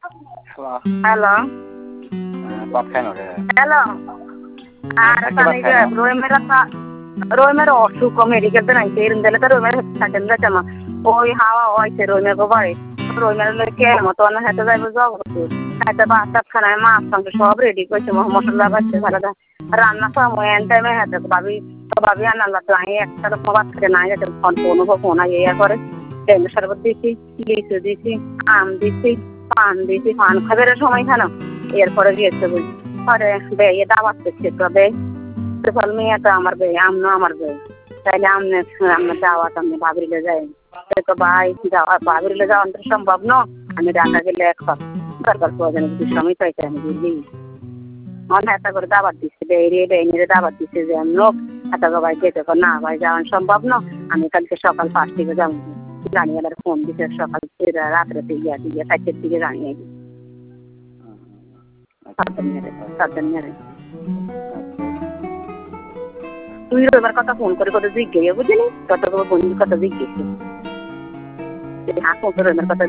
hello কত খান ওরে hello আর তানিকে রোমের অসুখ মেডিকেল নাই ইরুন্দলে তো রোমের হাসপাতাল যামা ওই হাওয়া হইছে রোমের গোবারে রোমের লইকে মতো না হেতে যাইব যাব হাতে বাসাত খানায় মাছ সঙ্গ সব রেডি কইছে মশলা বাচ্ছে সারাদা রান্না সময় এন টাইমে হাতে ভাবি আনাল্লা তো আমি একটা বাদ করে না যেতে ফোন ফোন ইয়া করে তেল শরবত দিছি লিচু দিছি আম দিছি পান খাবারের সময় খানো এরপরে গিয়েছে বুঝি পরে বেয়ে দাওয়াত করছে তবে ফল মেয়েটা আমার বে আমনো আমার বে তাইলে আমরা দাওয়াত আমি ভাবিলে যাই তো ভাই যাওয়া ভাবিলে যাওয়া সম্ভব ন আমি ঢাকা গেলে এক দরকার প্রয়োজন সময় পাইতে আমি বুঝলি মনে একটা করে দাওয়াত দিচ্ছে বেরিয়ে দাওয়াত দিচ্ছে যে আমি লোক এত ভাই যেতে না ভাই যাওয়ান সম্ভব ন আমি কালকে সকাল 5 থেকে যাবো জানিয়ে ফোন দিতে সকাল রাত্রে দিয়ে 4টার দিকে জানিয়ে দিই সাবধানে তুই এবার কথা ফোন করে কত জিজ্ঞেস বুঝলি কত বন্ধুর কথা জিজ্ঞেস কথা